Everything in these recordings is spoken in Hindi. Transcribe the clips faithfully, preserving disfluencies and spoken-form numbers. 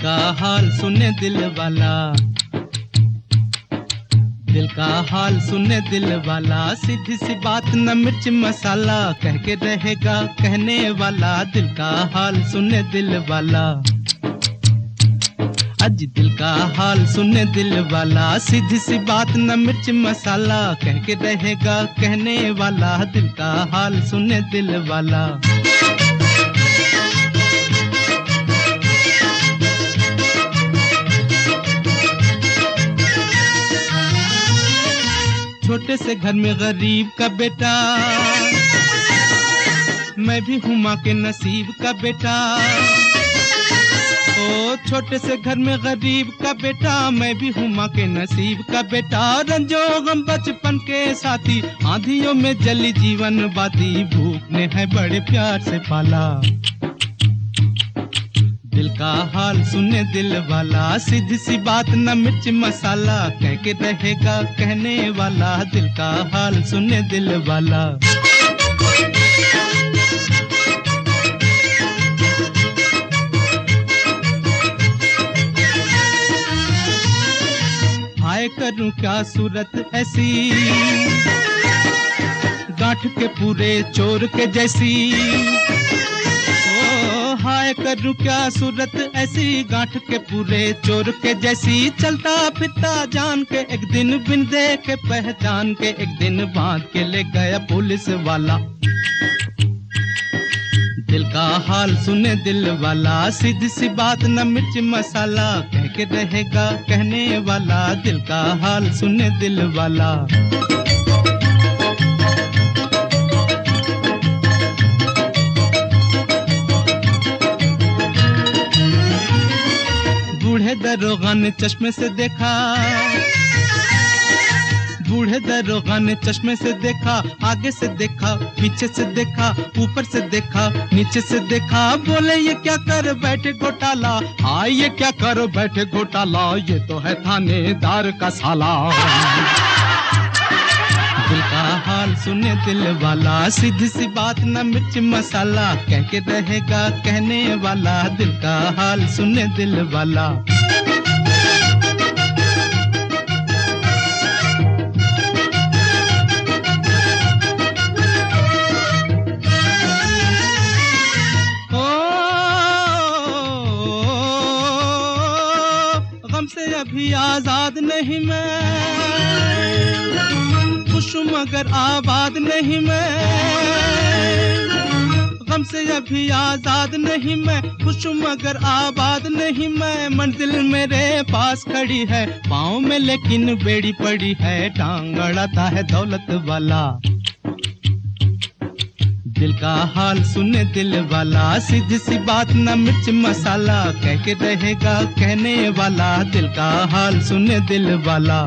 का हाल सुने दिल वाला, दिल का हाल सुने दिल वाला, सीधी सी बात न मिर्च मसाला, कह के रहेगा कहने वाला, दिल का हाल सुने दिल वाला। अज दिल का हाल सुने दिल वाला, सीधी सी बात न मिर्च मसाला, कह के रहेगा कहने वाला, दिल का हाल सुने दिल वाला। छोटे से घर में गरीब का बेटा, मैं भी हूँ माँ के नसीब का बेटा। ओ छोटे से घर में गरीब का बेटा, मैं भी हूँ माँ के नसीब का बेटा। रंजो गम बचपन के साथी, आंधियों में जली जीवन बाती, भूख ने है बड़े प्यार से पाला। दिल का हाल सुने दिल वाला, सीधी सी बात न मिर्च मसाला, कह के रहेगा कहने वाला, दिल का हाल सुने दिल वाला। हाय करूं क्या सूरत ऐसी, गांठ के पूरे चोर के जैसी। हाय करूं क्या सूरत ऐसी, गांठ के पूरे चोर के जैसी। चलता फिरता जान के एक दिन, बिन देखे पहचान के एक दिन, बांध के ले गया पुलिस वाला। दिल का हाल सुने दिल वाला, सीधी सी बात न मिर्च मसाला, कह के रहेगा कहने वाला, दिल का हाल सुने दिल वाला। बूढ़े दरोगा ने चश्मे से देखा, बूढ़े दरोगा ने चश्मे से देखा, आगे से देखा, पीछे से देखा, ऊपर से देखा, नीचे से देखा। बोले ये क्या कर बैठे घोटाला, हाँ ये क्या कर बैठे घोटाला, ये तो है थानेदार का साला। दिल का हाल सुने दिल वाला, सीधी सी बात न मिर्च मसाला, कह के रहेगा कहने वाला, दिल का हाल सुने दिल वाला। ओ गम से अभी आजाद नहीं मैं, खुश मगर आबाद नहीं मैं। गम से अभी आजाद नहीं मैं, खुश मगर आबाद नहीं मैं। मंजिल मेरे पास खड़ी है, पाँव में लेकिन बेड़ी पड़ी है, टांग अड़ाता है दौलत वाला। दिल का हाल सुने दिल वाला, सीधी सी बात न मिर्च मसाला, कह के रहेगा कहने वाला, दिल का हाल सुने दिल वाला।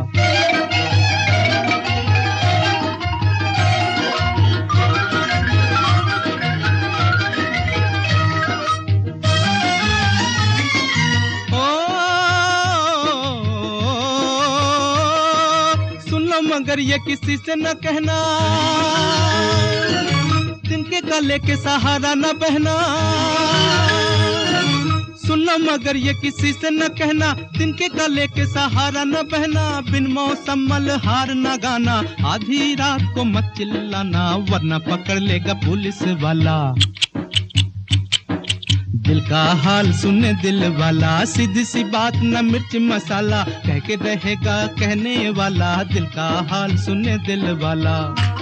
मगर ये किसी से न कहना, तिनके गले के सहारा न बहना। सुन लो मगर ये किसी से न कहना, तिनके गले के सहारा न बहना। बिन मौसम मल्हार न गाना, आधी रात को मत चिल्लाना, वरना पकड़ लेगा पुलिस वाला। दिल का हाल सुने दिल वाला, सीधी सी बात न मिर्च मसाला, कह के रहेगा कहने वाला, दिल का हाल सुने दिल वाला।